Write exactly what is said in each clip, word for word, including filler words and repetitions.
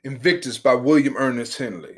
Invictus by William Ernest Henley.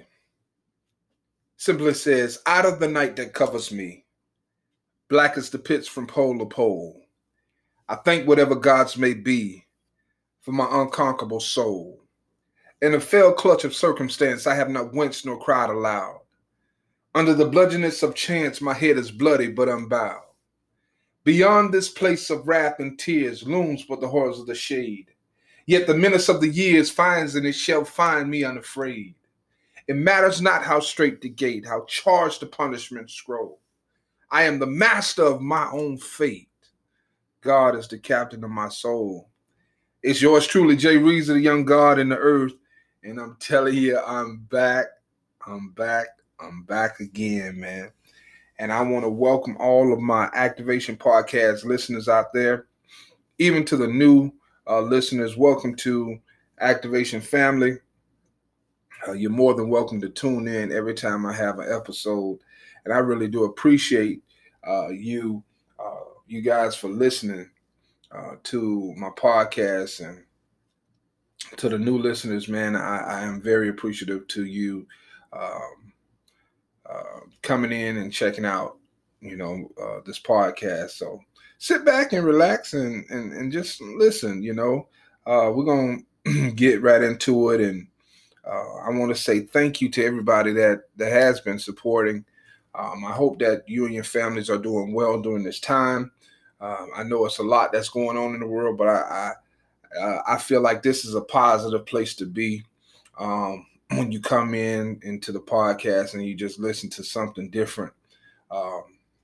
Simply says, out of the night that covers me, black as the pits from pole to pole, I thank whatever gods may be for my unconquerable soul. In a fell clutch of circumstance, I have not winced nor cried aloud. Under the bludgeonness of chance, my head is bloody but unbowed. Beyond this place of wrath and tears looms but the horrors of the shade. Yet the menace of the years finds and it shall find me unafraid. It matters not how straight the gate, how charged the punishment scroll. I am the master of my own fate. God is the captain of my soul. It's yours truly, Jay Reezy, the young God in the earth. And I'm telling you, I'm back. I'm back. I'm back again, man. And I want to welcome all of my Activation Podcast listeners out there, even to the new uh, listeners. Welcome to Activation Family. Uh, you're more than welcome to tune in every time I have an episode. And I really do appreciate uh, you, uh, you guys for listening uh, to my podcast. And to the new listeners, man, I, I am very appreciative to you um, uh, coming in and checking out, you know, uh, this podcast. So sit back and relax and, and, and just listen, you know. Uh, we're going to get right into it. And Uh, I want to say thank you to everybody that, that has been supporting. Um, I hope that you and your families are doing well during this time. Um, I know it's a lot that's going on in the world, but I I, uh, I feel like this is a positive place to be um, when you come in into the podcast and you just listen to something different. Um,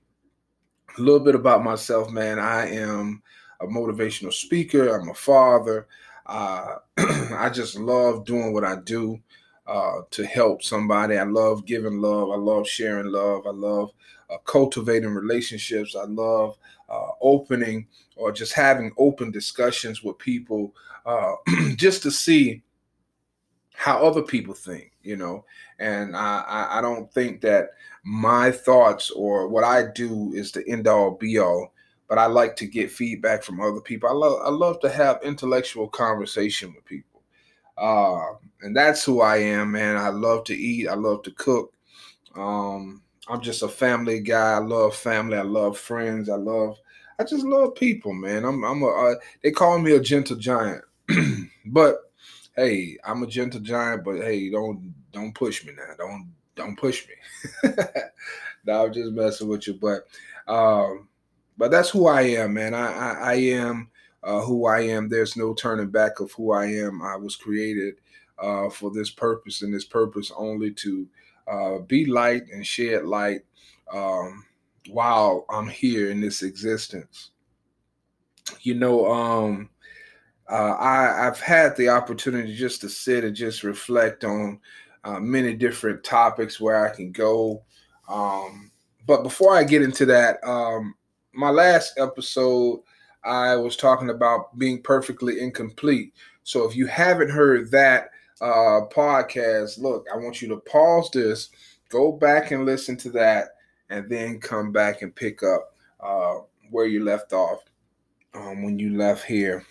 a little bit about myself, man. I am a motivational speaker. I'm a father. Uh, I just love doing what I do uh, to help somebody. I love giving love. I love sharing love. I love uh, cultivating relationships. I love uh, opening or just having open discussions with people uh, just to see how other people think, you know. And I, I, I don't think that my thoughts or what I do is the end all be all. But I like to get feedback from other people. I love I love to have intellectual conversation with people. Uh, and that's who I am, man. I love to eat. I love to cook. Um, I'm just a family guy. I love family. I love friends. I love. I just love people, man. I'm. I'm a. Uh, they call me a gentle giant, but hey, I'm a gentle giant. But hey, don't don't push me now. Don't don't push me. No, I'm just messing with you. But um, but that's who I am, man. I I, I am uh, who I am. There's no turning back of who I am. I was created uh, for this purpose, and this purpose only to uh, be light and shed light um, while I'm here in this existence. You know, um, uh, I, I've had the opportunity just to sit and just reflect on uh, many different topics where I can go. Um, but before I get into that, um, my last episode, I was talking about being perfectly incomplete. So if you haven't heard that uh, podcast, look, I want you to pause this, go back and listen to that, and then come back and pick up uh, where you left off um, when you left here.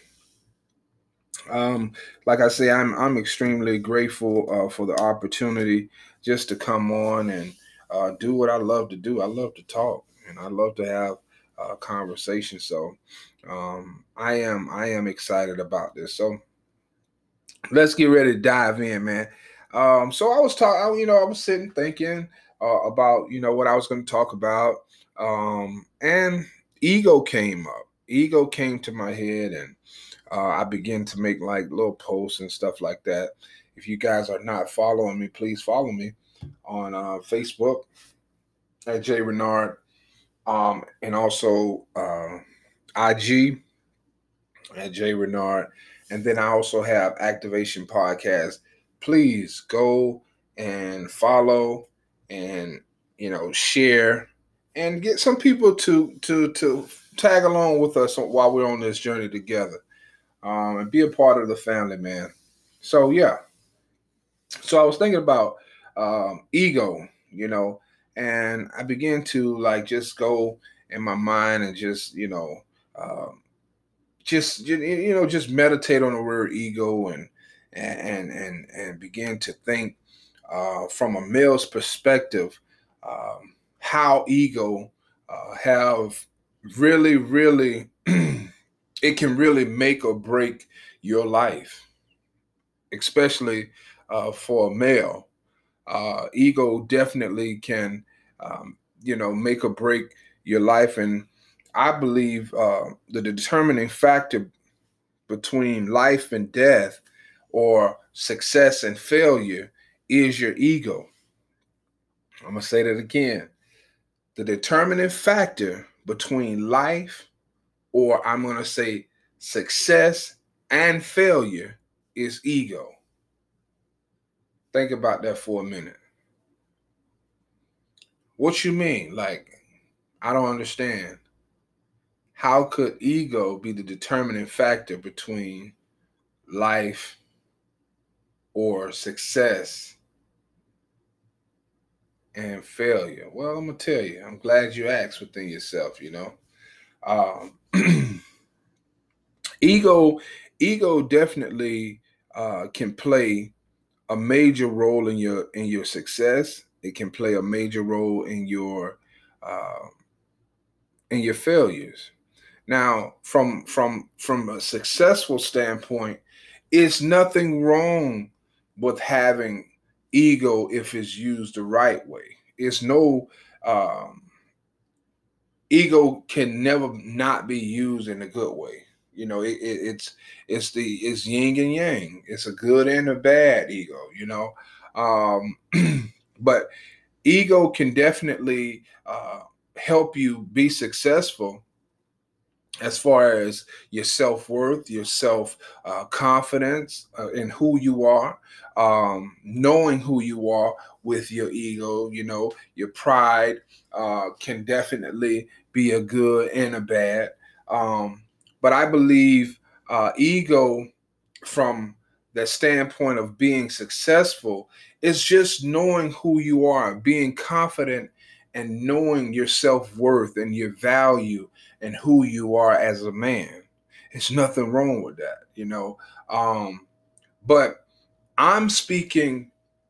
Um, like I say, I'm I'm extremely grateful uh, for the opportunity just to come on and uh, do what I love to do. I love to talk and I love to have uh, conversation. So um, I am I am excited about this. So let's get ready to dive in, man. Um, so I was talking, you know, I was sitting thinking uh, about you know what I was going to talk about, um, and ego came up. Ego came to my head and uh, I begin to make like little posts and stuff like that. If you guys are not following me, please follow me on uh, Facebook at Jay Renard, um, and also uh, I G at Jay Renard. And then I also have Activation Podcast. Please go and follow and you know share and get some people to to to tag along with us while we're on this journey together. Um, and be a part of the family, man. So yeah. So I was thinking about um, ego, you know, and I began to like just go in my mind and just you know, um, just you you know, just meditate on the word ego and and and and begin to think uh, from a male's perspective, um, how ego uh, have really, really, it can really make or break your life, especially uh, for a male. Uh, ego definitely can, um, you know, make or break your life. And I believe uh, the determining factor between life and death or success and failure is your ego. I'm going to say that again. The determining factor between life, or I'm going to say success and failure, is ego. Think about that for a minute. What you mean? Like, I don't understand. How could ego be the determining factor between life or success and failure? Well, I'm going to tell you, I'm glad you asked within yourself, you know. Um, ego, ego definitely uh, can play a major role in your in your success. It can play a major role in your uh, in your failures. Now, from from from a successful standpoint, it's nothing wrong with having ego if it's used the right way. It's no um, ego can never not be used in a good way. You know, it, it, it's it's the it's yin and yang. It's a good and a bad ego. You know, um, but ego can definitely uh, help you be successful as far as your self-worth, your self uh, confidence uh, in who you are, um, knowing who you are with your ego. You know, your pride uh, can definitely be a good and a bad. Um, but I believe uh, ego, from the standpoint of being successful, is just knowing who you are, being confident and knowing your self-worth and your value and who you are as a man. There's nothing wrong with that, you know. Um, but I'm speaking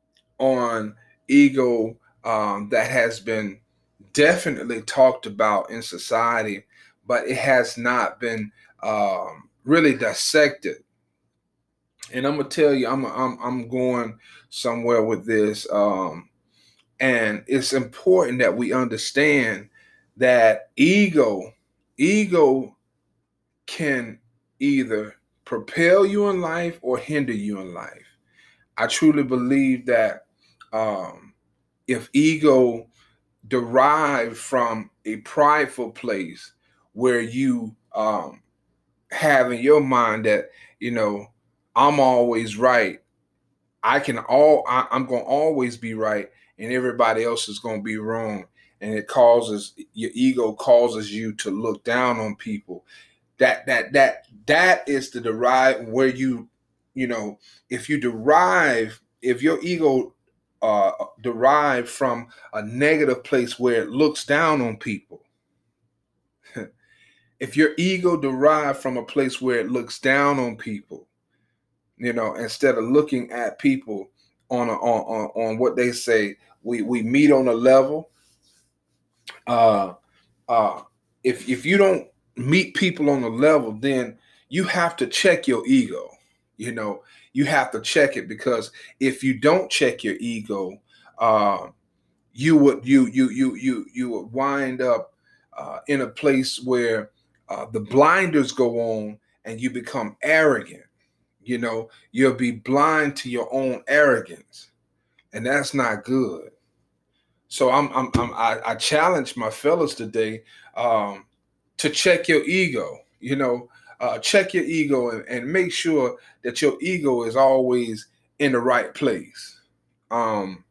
on ego um, that has been definitely talked about in society, but it has not been um, really dissected. And I'm gonna tell you, I'm I'm I'm going somewhere with this, um, and it's important that we understand that ego, ego can either propel you in life or hinder you in life. I truly believe that um, if ego derived from a prideful place where you um, have in your mind that, you know, I'm always right, I can all I, I'm going to always be right, and everybody else is going to be wrong, and it causes your ego causes you to look down on people. That that that that is the derive where you you know if you derive if your ego uh derive from a negative place where it looks down on people. If your ego derived from a place where it looks down on people, you know, instead of looking at people on a, on, on on what they say, we we meet on a level. Uh, uh, if if you don't meet people on a level, then you have to check your ego. You know, you have to check it, because if you don't check your ego, uh, you would you you you you you would wind up uh, in a place where uh, the blinders go on and you become arrogant. You know, you'll be blind to your own arrogance, and that's not good. So I'm, I'm, I'm I, I challenge my fellas today um, to check your ego. You know, uh, check your ego and, and make sure that your ego is always in the right place. Um,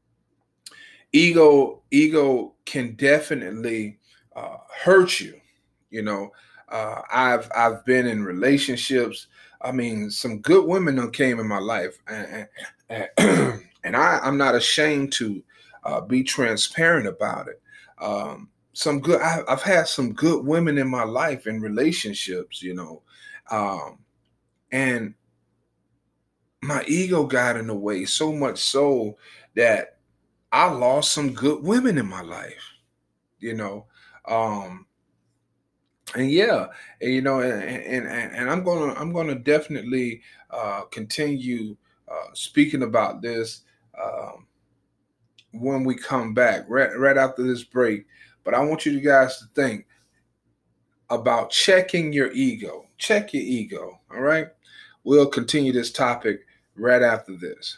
ego, ego can definitely uh, hurt you. You know, uh, I've I've been in relationships. I mean, some good women that came in my life, and and, and I, I'm not ashamed to uh, be transparent about it. Um, some good. I, I've had some good women in my life in relationships. You know, um, and my ego got in the way, so much so that I lost some good women in my life, you know. Um, and yeah, and, you know, and, and and and I'm gonna I'm gonna definitely uh, continue uh, speaking about this um, when we come back, right right after this break. But I want you guys to think about checking your ego. Check your ego. All right. We'll continue this topic right after this.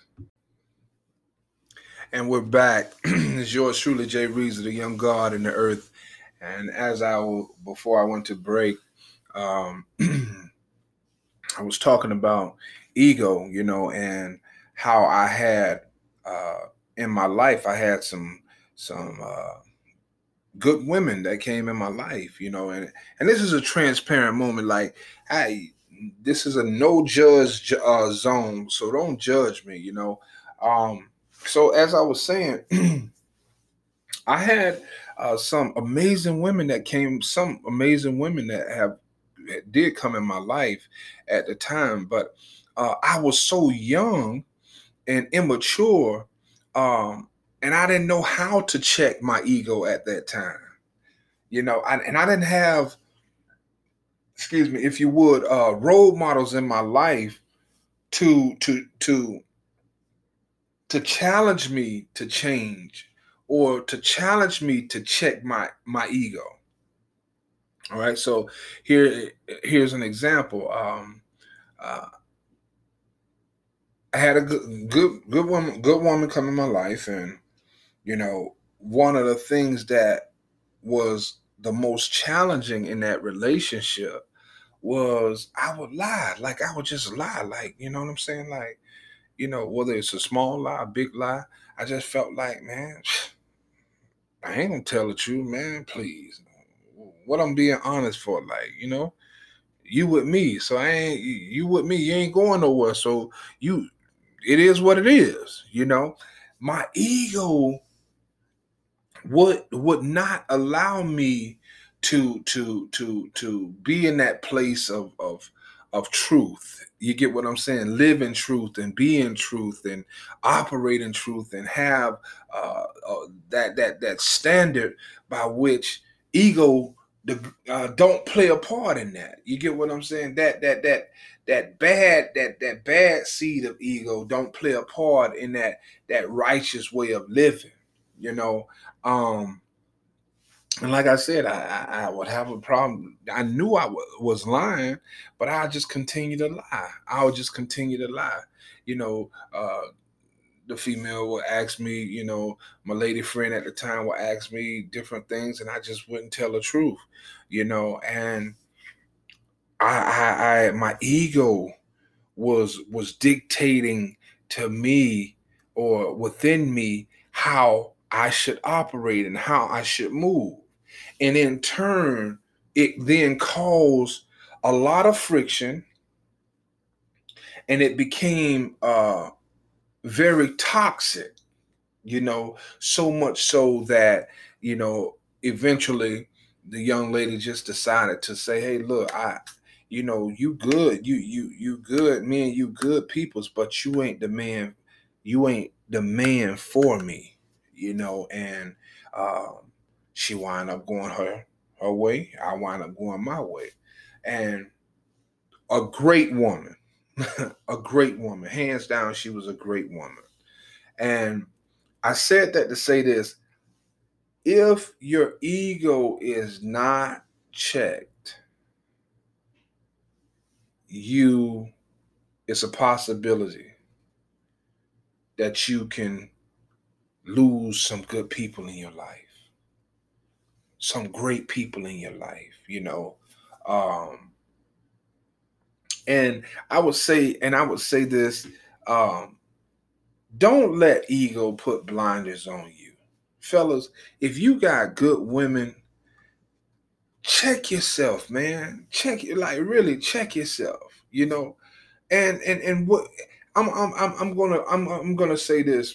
And we're back. It's yours truly, Jay Reeves, the young God in the earth. And as I will, before I went to break, um, I was talking about ego, you know, and how I had uh, in my life, I had some some uh, good women that came in my life, you know, and and this is a transparent moment. Like, hey, this is a no judge ju- uh, zone, so don't judge me, you know. Um, so as I was saying, I had uh, some amazing women that came, some amazing women that have that did come in my life at the time, but uh, I was so young and immature, um, and I didn't know how to check my ego at that time. You know, I, and I didn't have, excuse me, if you would, uh, role models in my life to to to to challenge me to change or to challenge me to check my my ego. All right, so here here's an example. Um, uh, I had a good good good woman good woman come in my life, and you know one of the things that was the most challenging in that relationship was I would lie, like I would just lie, like you know what I'm saying, like you know whether it's a small lie, a big lie, I just felt like man, I ain't gonna tell the truth, man. Please, what I'm being honest for, like you know. You with me, so I ain't you you with me. You ain't going nowhere. So you, it is what it is. You know, my ego would would not allow me to to to to be in that place of of of truth. You get what I'm saying? Live in truth and be in truth and operate in truth and have uh, uh, that that that standard by which ego the, uh, don't play a part in that. You get what I'm saying? That that that that bad that that bad seed of ego don't play a part in that that righteous way of living. You know, um, and like I said, I, I, I would have a problem. I knew I w- was lying, but I just continue to lie. I would just continue to lie. You know, uh, the female would ask me, you know, my lady friend at the time would ask me different things, and I just wouldn't tell the truth, you know. And I, I, I my ego was was dictating to me or within me how I should operate and how I should move. And in turn, it then caused a lot of friction and it became uh, very toxic, you know, so much so that, you know, eventually the young lady just decided to say, hey, look, I, you know, you good, you, you, you good, me and you good peoples, but you ain't the man, you ain't the man for me, you know, and um, she wind up going her, her way. I wind up going my way. And a great woman, a great woman, hands down, she was a great woman. And I said that to say this: if your ego is not checked, you it's a possibility that you can lose some good people in your life, some great people in your life, you know. Um, and I would say, and I would say this, um, don't let ego put blinders on you. Fellas, if you got good women, check yourself, man. Check it, like really check yourself, you know. And and and what I'm I'm I'm, I'm gonna I'm I'm gonna say this.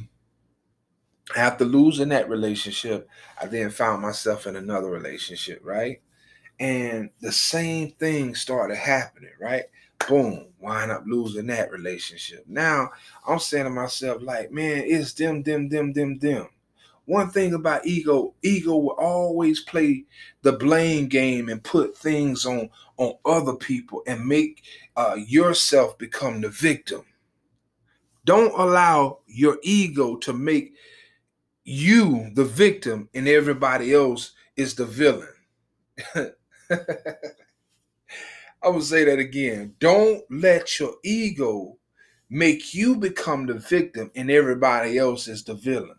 After losing that relationship, I then found myself in another relationship, right? And the same thing started happening, right? Boom, wind up losing that relationship. Now I'm saying to myself, like, man, it's them, them, them, them, them. One thing about ego, ego will always play the blame game and put things on on other people and make uh, yourself become the victim. Don't allow your ego to make you the victim and everybody else is the villain. I will say that again. Don't let your ego make you become the victim and everybody else is the villain.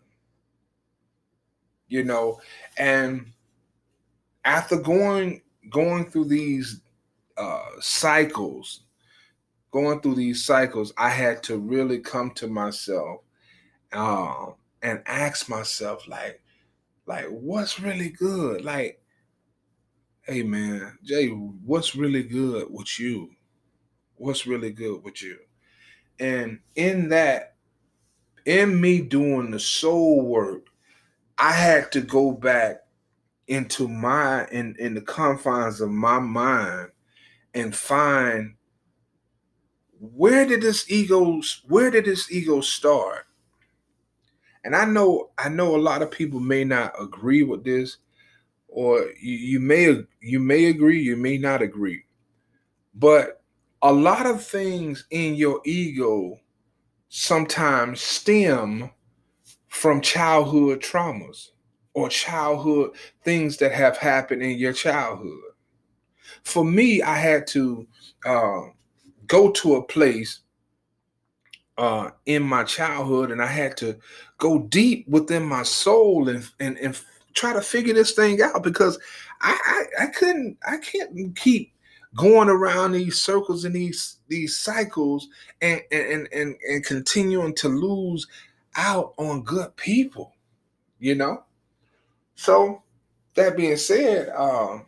You know, and after going going through these uh, cycles, going through these cycles, I had to really come to myself um, and ask myself, like, like, what's really good? Like, hey man, Jay, what's really good with you? What's really good with you? And in that, in me doing the soul work, I had to go back into my in in the confines of my mind and find where did this ego where did this ego start. And I know I know a lot of people may not agree with this, or you, you may you may agree, you may not agree, but a lot of things in your ego sometimes stem from childhood traumas or childhood things that have happened in your childhood. For me, I had to uh, go to a place uh, in my childhood, and I had to go deep within my soul and and, and try to figure this thing out, because I, I I couldn't I can't keep going around these circles and these these cycles and and and and continuing to lose out on good people, you know. So that being said, um,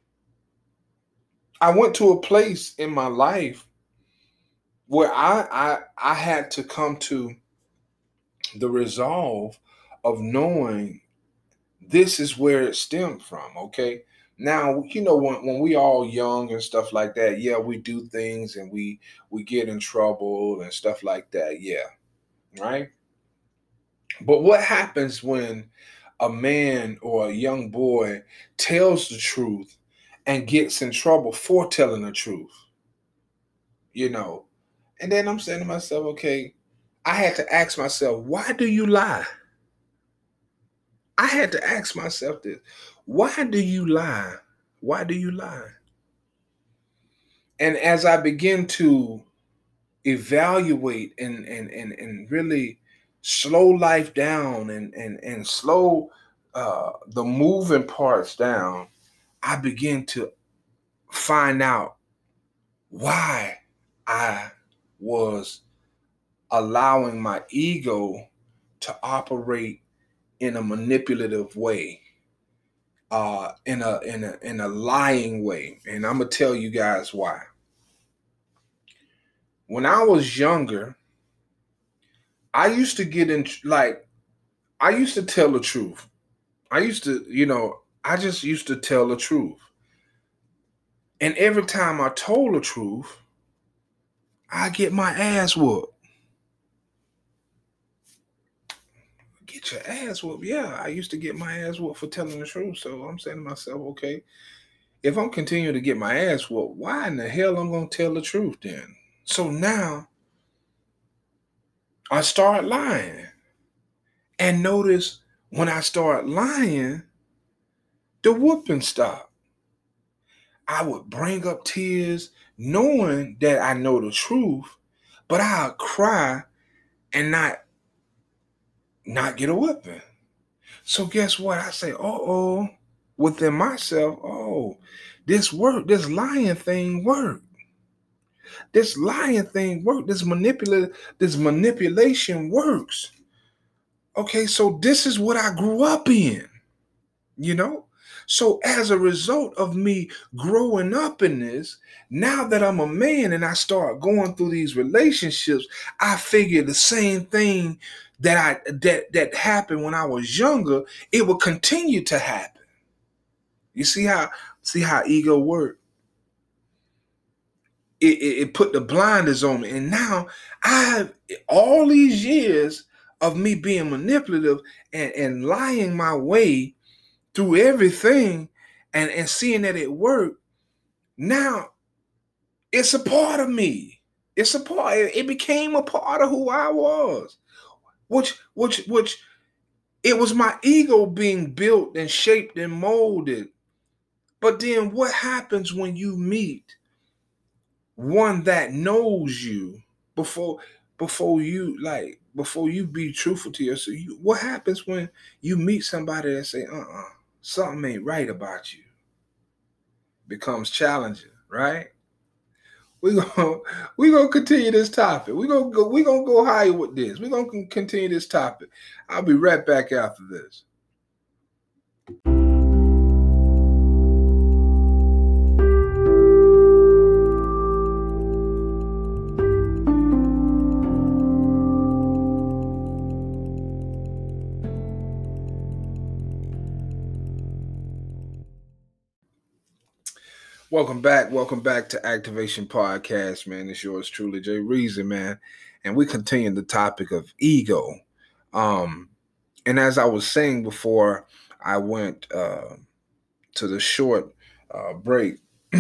I went to a place in my life where I, I I had to come to the resolve of knowing this is where it stemmed from. Okay. Now, you know, when, when we all young and stuff like that, yeah, we do things and we we get in trouble and stuff like that. Yeah. Right. But what happens when a man or a young boy tells the truth and gets in trouble for telling the truth? You know, and then I'm saying to myself, okay, I had to ask myself, why do you lie? I had to ask myself this. Why do you lie? Why do you lie? And as I begin to evaluate and and and, and really slow life down and and, and slow uh, the moving parts down, I begin to find out why I was allowing my ego to operate in a manipulative way, uh, in a in a in a lying way, and I'm gonna tell you guys why. When I was younger, I used to get in like I used to tell the truth. I used to, you know, I just used to tell the truth, and every time I told the truth, I get my ass whooped. Get your ass whooped. Yeah, I used to get my ass whooped for telling the truth. So I'm saying to myself, okay, if I'm continuing to get my ass whooped, why in the hell I'm gonna tell the truth then? So now I start lying. And notice when I start lying, the whooping stopped. I would bring up tears knowing that I know the truth, but I'll cry and not not get a whooping. So guess what? I say, uh-oh, within myself, oh, this work, this lying thing worked. This lying thing worked. This manipulative, this manipulation works. Okay, so this is what I grew up in, you know? So as a result of me growing up in this, now that I'm a man and I start going through these relationships, I figure the same thing that I that that happened when I was younger, it will continue to happen. You see how see how ego works? it, it, it put the blinders on me. And now I have all these years of me being manipulative and, and lying my way through everything and, and seeing that it worked. Now it's a part of me. It's a part, it became a part of who I was. Which, which, which, it was my ego being built and shaped and molded. But then what happens when you meet one that knows you before before you like before you be truthful to yourself? You, what happens when you meet somebody that say, uh-uh, something ain't right about you? Becomes challenging, right? We're gonna we gonna continue this topic. We're gonna go, we're gonna go higher with this. We're gonna continue this topic. I'll be right back after this. Welcome back. Welcome back to Activation Podcast, man. It's yours truly, Jay Reason, man. And we continue the topic of ego. Um, and as I was saying before I went uh, to the short uh, break,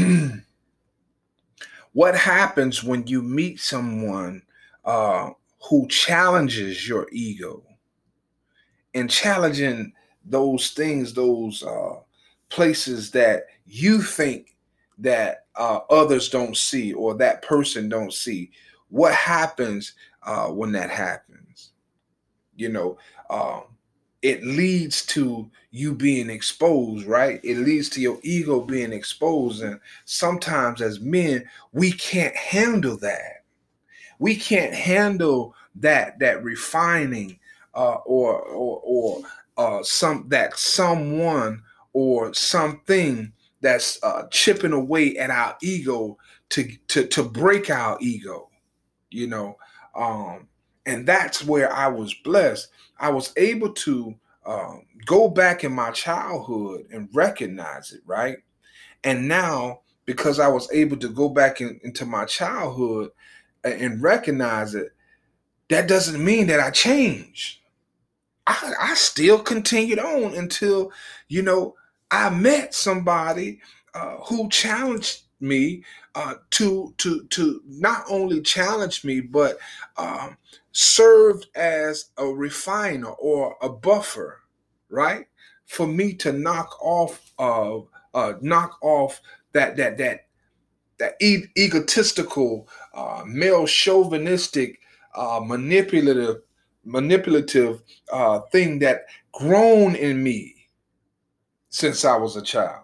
what happens when you meet someone uh, who challenges your ego and challenging those things, those uh, places that you think that uh, others don't see or that person don't see? What happens uh, when that happens? You know, um, it leads to you being exposed, right? It leads to your ego being exposed. And sometimes as men, we can't handle that. We can't handle that, that refining uh, or, or, or uh, some, that someone or something that's uh, chipping away at our ego to, to, to break our ego, you know. Um, and that's where I was blessed. I was able to um, go back in my childhood and recognize it, right? And now, because I was able to go back in, into my childhood and, and recognize it, that doesn't mean that I changed. I, I still continued on until, you know, I met somebody uh, who challenged me uh, to to to not only challenge me, but um, served as a refiner or a buffer, right? For me to knock off of uh, knock off that that that that e- egotistical, uh, male chauvinistic, uh, manipulative manipulative uh, thing that grown in me since I was a child.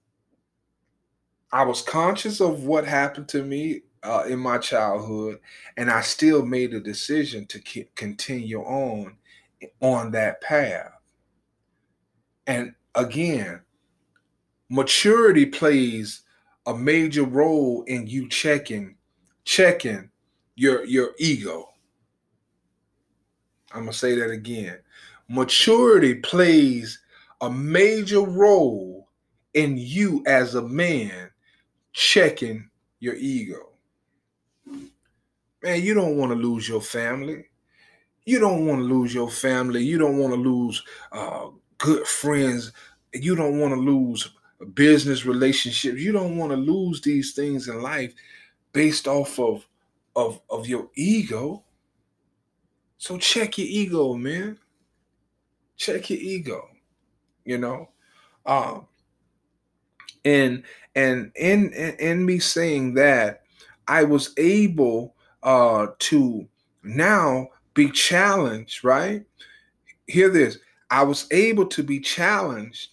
I was conscious of what happened to me uh, in my childhood, and I still made a decision to ke- continue on on that path. And again, maturity plays a major role in you checking checking your your ego. I'm gonna say that again. Maturity plays a major role in you as a man checking your ego. Man, you don't want to lose your family. You don't want to lose your family. You don't want to lose uh, good friends. You don't want to lose business relationships. You don't want to lose these things in life based off of, of, of your ego. So check your ego, man. Check your ego, you know. Um, and and in, in in me saying that, I was able uh, to now be challenged, right? Hear this. I was able to be challenged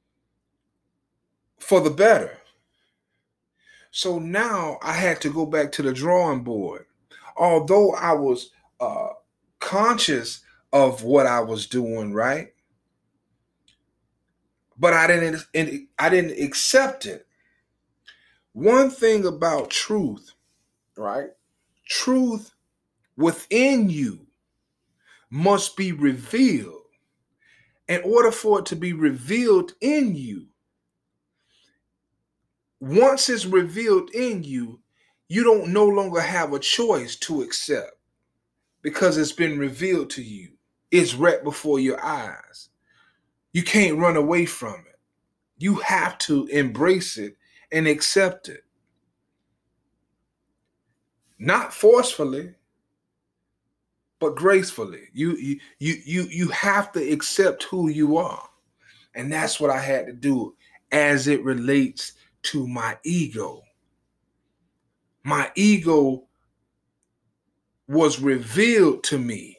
for the better. So now I had to go back to the drawing board. Although I was uh, conscious of what I was doing, right? But I didn't I didn't accept it. One thing about truth, right? Truth within you must be revealed. In order for it to be revealed in you, once it's revealed in you, you don't no longer have a choice to accept because it's been revealed to you. It's right before your eyes. You can't run away from it. You have to embrace it and accept it. Not forcefully, but gracefully. You you you you you have to accept who you are. And that's what I had to do as it relates to my ego. My ego was revealed to me.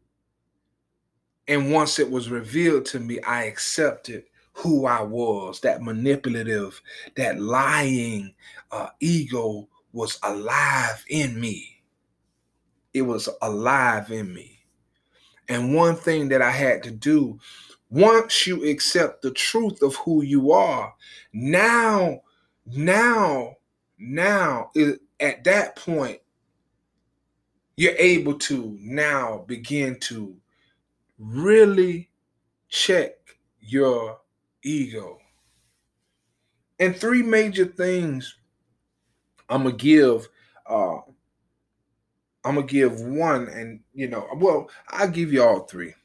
And once it was revealed to me, I accepted who I was. That manipulative, that lying uh, ego was alive in me. It was alive in me. And one thing that I had to do, once you accept the truth of who you are, now, now, now, it, at that point, you're able to now begin to really check your ego. And three major things I'm gonna give. Uh, I'm gonna give one, and you know, well, I'll give you all three.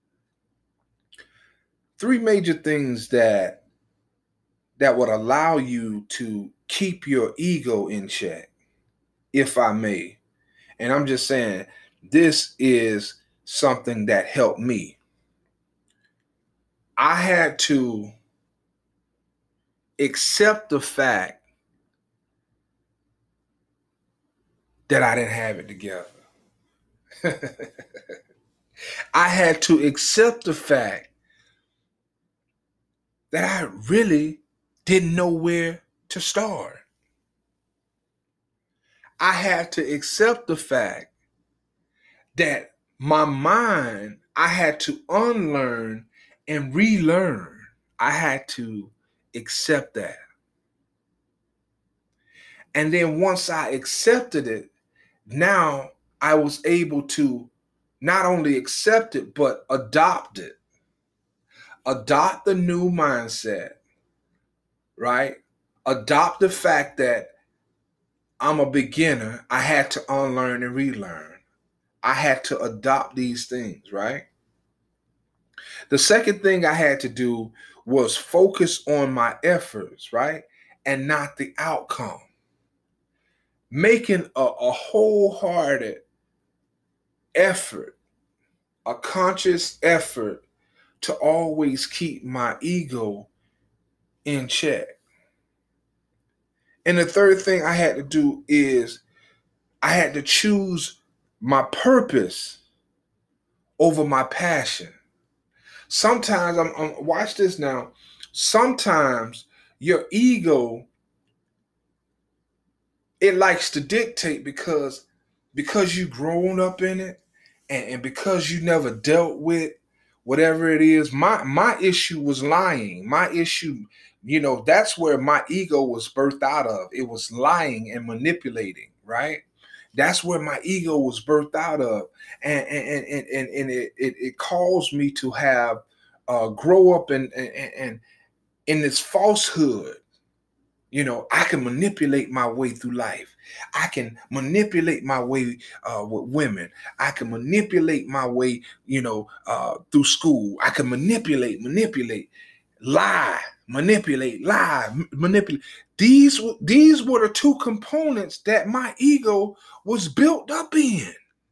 Three major things that that would allow you to keep your ego in check, if I may. And I'm just saying, this is something that helped me. I had to accept the fact that I didn't have it together. I had to accept the fact that I really didn't know where to start. I had to accept the fact that my mind, I had to unlearn and relearn. I had to accept that. And then once I accepted it, now I was able to not only accept it, but adopt it. Adopt the new mindset, right? Adopt the fact that I'm a beginner. I had to unlearn and relearn. I had to adopt these things, right? The second thing I had to do was focus on my efforts, right? And not the outcome. Making a, a wholehearted effort, a conscious effort to always keep my ego in check. And the third thing I had to do is I had to choose my purpose over my passion. Sometimes, I'm, I'm watch this now. Sometimes your ego, it likes to dictate because because you grown up in it, and, and because you never dealt with whatever it is. My my issue was lying. My issue, you know, that's where my ego was birthed out of. It was lying and manipulating, right? That's where my ego was birthed out of. And and and, and, and it, it it caused me to have uh grow up in and in, in this falsehood. You know, I can manipulate my way through life. I can manipulate my way uh, with women. I can manipulate my way, you know, uh, through school. I can manipulate, manipulate, lie, manipulate, lie, m- manipulate. These, these were the two components that my ego was built up in.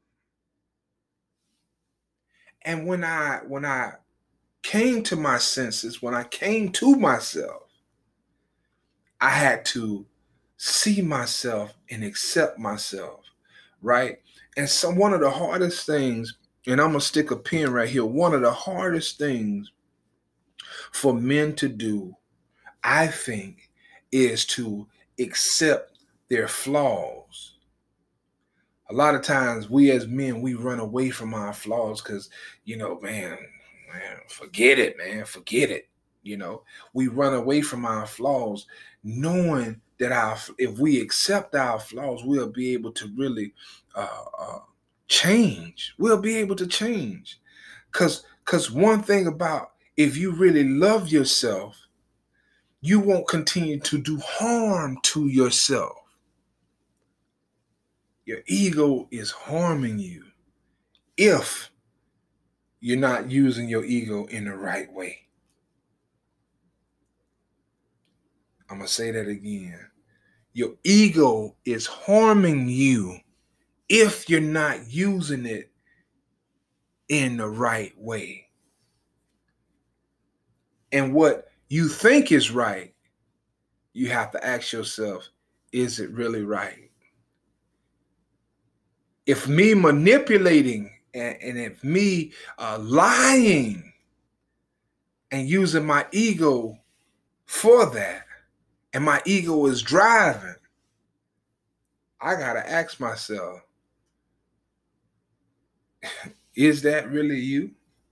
And when I when I came to my senses, when I came to myself, I had to see myself and accept myself, right? And so one of the hardest things, and I'm gonna stick a pin right here, one of the hardest things for men to do, I think, is to accept their flaws. A lot of times we as men, we run away from our flaws because, you know, man, man, forget it, man, forget it. You know, we run away from our flaws, knowing that our if we accept our flaws, we'll be able to really uh, uh, change. We'll be able to change. Cause, cause one thing about if you really love yourself, you won't continue to do harm to yourself. Your ego is harming you if you're not using your ego in the right way. I'm going to say that again. Your ego is harming you if you're not using it in the right way. And what you think is right, you have to ask yourself, is it really right? If me manipulating and, and if me uh, lying and using my ego for that, and my ego is driving, I got to ask myself, is that really you?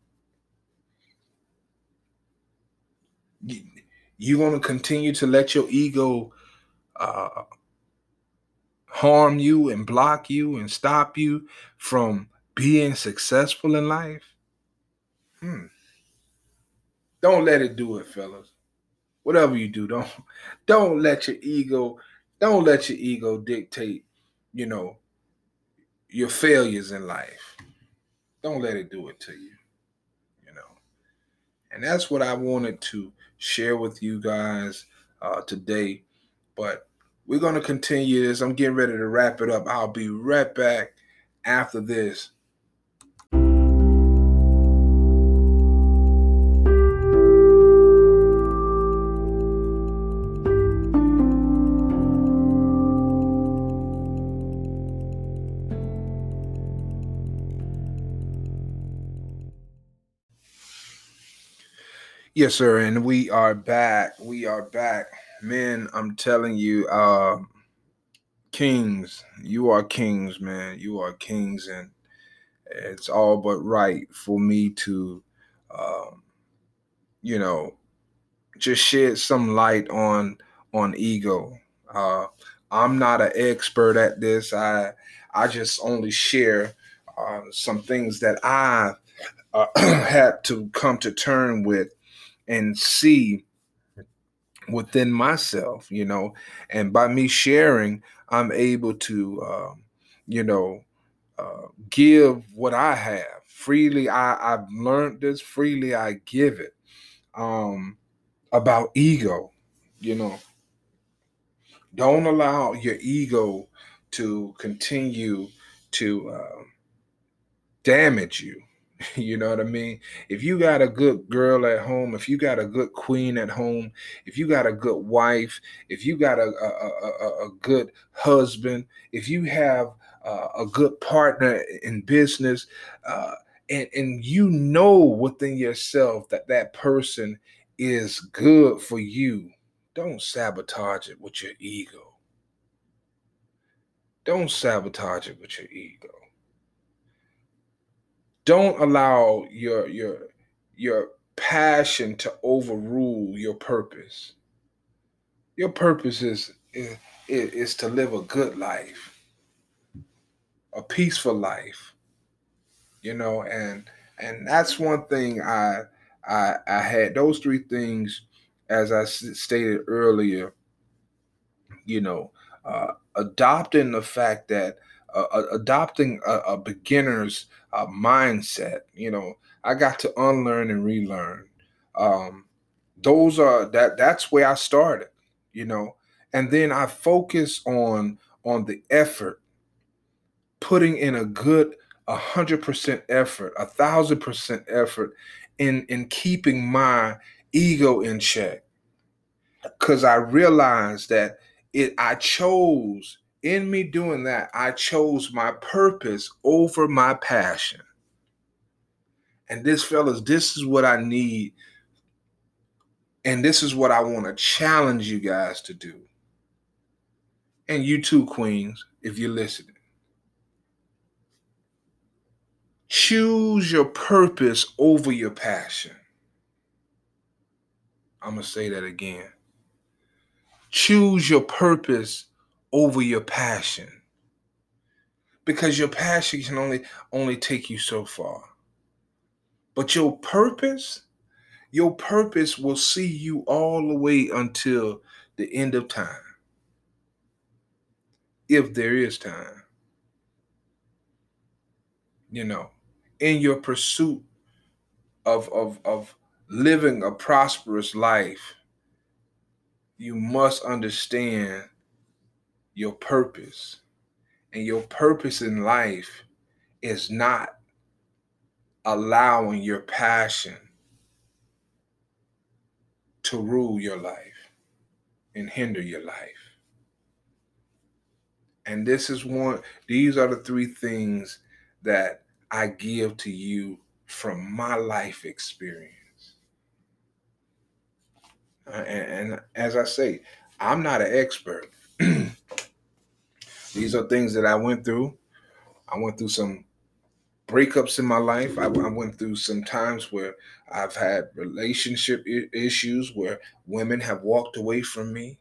You going to continue to let your ego uh, harm you and block you and stop you from being successful in life? Hmm. Don't let it do it, fellas. Whatever you do, don't don't let your ego, don't let your ego dictate, you know, your failures in life. Don't let it do it to you, you know. And that's what I wanted to share with you guys uh, today. But we're going to continue this. I'm getting ready to wrap it up. I'll be right back after this. Yes, sir. And we are back. We are back. Man, I'm telling you, uh, kings, you are kings, man. You are kings. And it's all but right for me to, um, you know, just shed some light on on ego. Uh, I'm not an expert at this. I I just only share uh, some things that I uh, had to come to term with and see within myself, you know, and by me sharing, I'm able to, um, you know, uh, give what I have freely. I, I've learned this freely. I give it um, about ego, you know. Don't allow your ego to continue to uh, damage you. You know what I mean? If you got a good girl at home, if you got a good queen at home, if you got a good wife, if you got a, a, a, a good husband, if you have uh, a good partner in business, uh, and, and you know within yourself that that person is good for you, don't sabotage it with your ego. Don't sabotage it with your ego. Don't allow your your your passion to overrule your purpose. Your purpose is is, is to live a good life, a peaceful life, you know, and and that's one thing I I I had those three things as I stated earlier, you know, uh, adopting the fact that uh, uh, adopting a, a beginner's uh, mindset. You know, I got to unlearn and relearn. Um, those are that. That's where I started. You know, and then I focus on on the effort, putting in a good a hundred percent effort, a thousand percent effort in in keeping my ego in check because I realized that it I chose in me doing that, I chose my purpose over my passion. And this, fellas, this is what I need. And this is what I want to challenge you guys to do. And you too, queens, if you're listening. Choose your purpose over your passion. I'm going to say that again. Choose your purpose over your passion. Because your passion can only only take you so far. But your purpose, your purpose will see you all the way until the end of time. If there is time. you know, in your pursuit of, of, of living a prosperous life, you must understand your purpose. And your purpose in life is not allowing your passion to rule your life and hinder your life. And this is one, these are the three things that I give to you from my life experience. Uh, and, and as I say, I'm not an expert. These are things that I went through. I went through some breakups in my life. I, I went through some times where I've had relationship I- issues where women have walked away from me,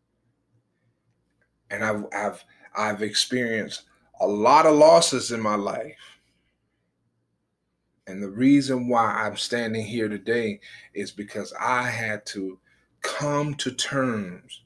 and I've I've I've experienced a lot of losses in my life. And the reason why I'm standing here today is because I had to come to terms,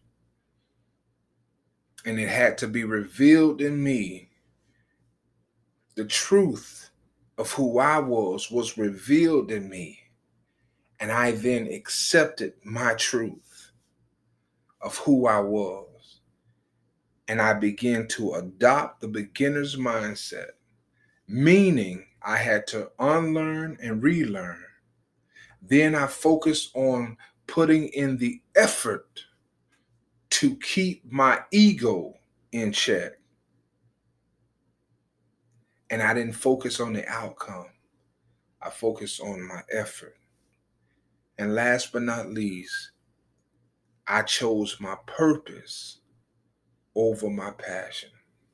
and it had to be revealed in me. The truth of who I was was revealed in me. And I then accepted my truth of who I was. And I began to adopt the beginner's mindset, meaning I had to unlearn and relearn. Then I focused on putting in the effort to keep my ego in check. And I didn't focus on the outcome. I focused on my effort. And last but not least, I chose my purpose over my passion.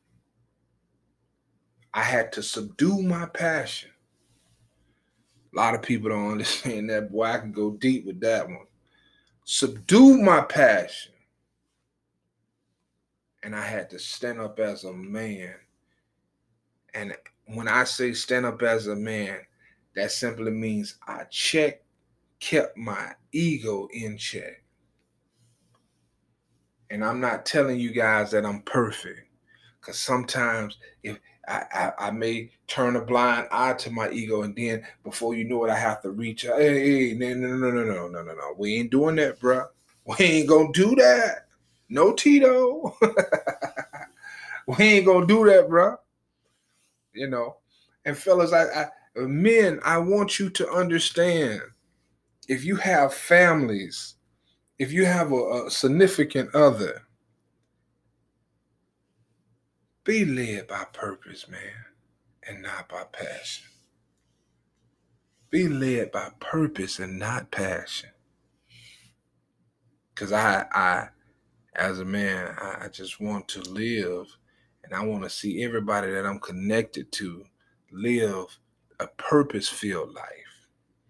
I had to subdue my passion. A lot of people don't understand that. Boy, I can go deep with that one. Subdue my passion. And I had to stand up as a man. And when I say stand up as a man, that simply means I checked, kept my ego in check. And I'm not telling you guys that I'm perfect. Because sometimes if I, I, I may turn a blind eye to my ego, and then before you know it, I have to reach out. Hey, hey, no, no, no, no, no, no, no, no. We ain't doing that, bro. We ain't gonna do that. No, Tito. We ain't gonna do that, bro. You know. And fellas, I, I men, I want you to understand. If you have families, if you have a, a significant other, be led by purpose, man, and not by passion. Be led by purpose and not passion. Because I, I, as a man, I, I just want to live, and I want to see everybody that I'm connected to live a purpose-filled life.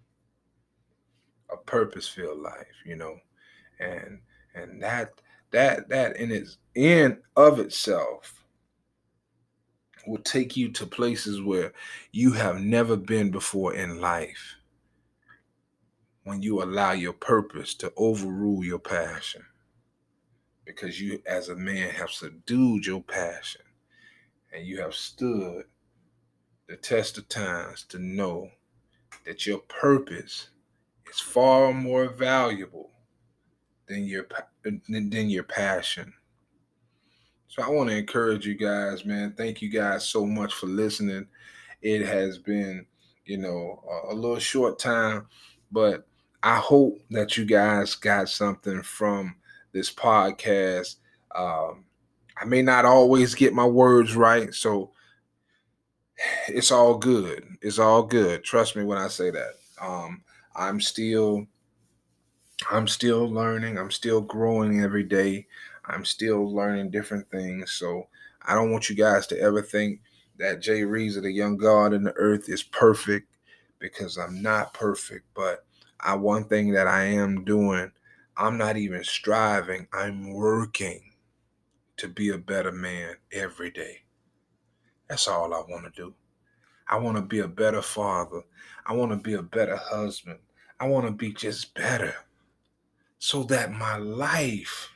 A purpose-filled life, you know, and and that that that in its in of itself will take you to places where you have never been before in life. When you allow your purpose to overrule your passion, because you as a man have subdued your passion, and you have stood the test of times to know that your purpose is far more valuable than your than your passion. So I want to encourage you guys, man. Thank you guys so much for listening. It has been, you know, a, a little short time, but I hope that you guys got something from this podcast. Um, I may not always get my words right, so it's all good. It's all good. Trust me when I say that. Um, I'm still, I'm still learning. I'm still growing every day. I'm still learning different things. So I don't want you guys to ever think that Jay Reeves, the young God in the earth, is perfect, because I'm not perfect. But I one thing that I am doing, I'm not even striving. I'm working to be a better man every day. That's all I want to do. I want to be a better father. I want to be a better husband. I want to be just better, so that my life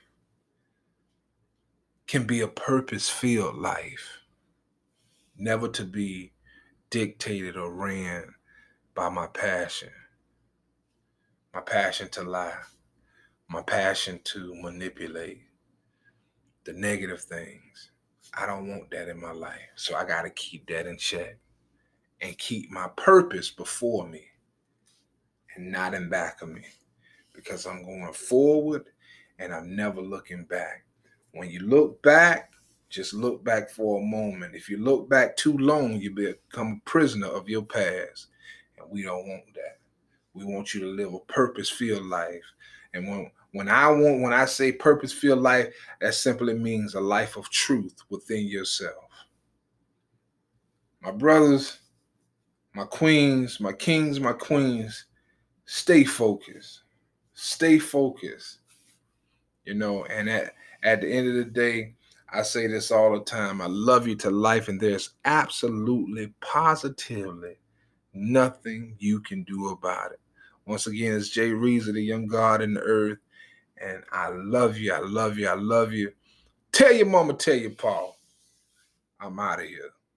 can be a purpose-filled life. Never to be dictated or ran by my passion. My passion to lie. My passion to manipulate. The negative things. I don't want that in my life. So I got to keep that in check and keep my purpose before me and not in back of me, because I'm going forward and I'm never looking back. When you look back, just look back for a moment. If you look back too long, you become a prisoner of your past. And we don't want that. We want you to live a purpose-filled life. And when when I want, when I say purpose-filled life, that simply means a life of truth within yourself. My brothers, my queens, my kings, my queens, stay focused. Stay focused. You know, and at, at the end of the day, I say this all the time. I love you to life, and there's absolutely, positively nothing you can do about it. Once again, it's Jay Reezy, the young God in the earth, and I love you, I love you, I love you. Tell your mama, tell your pa, I'm out of here.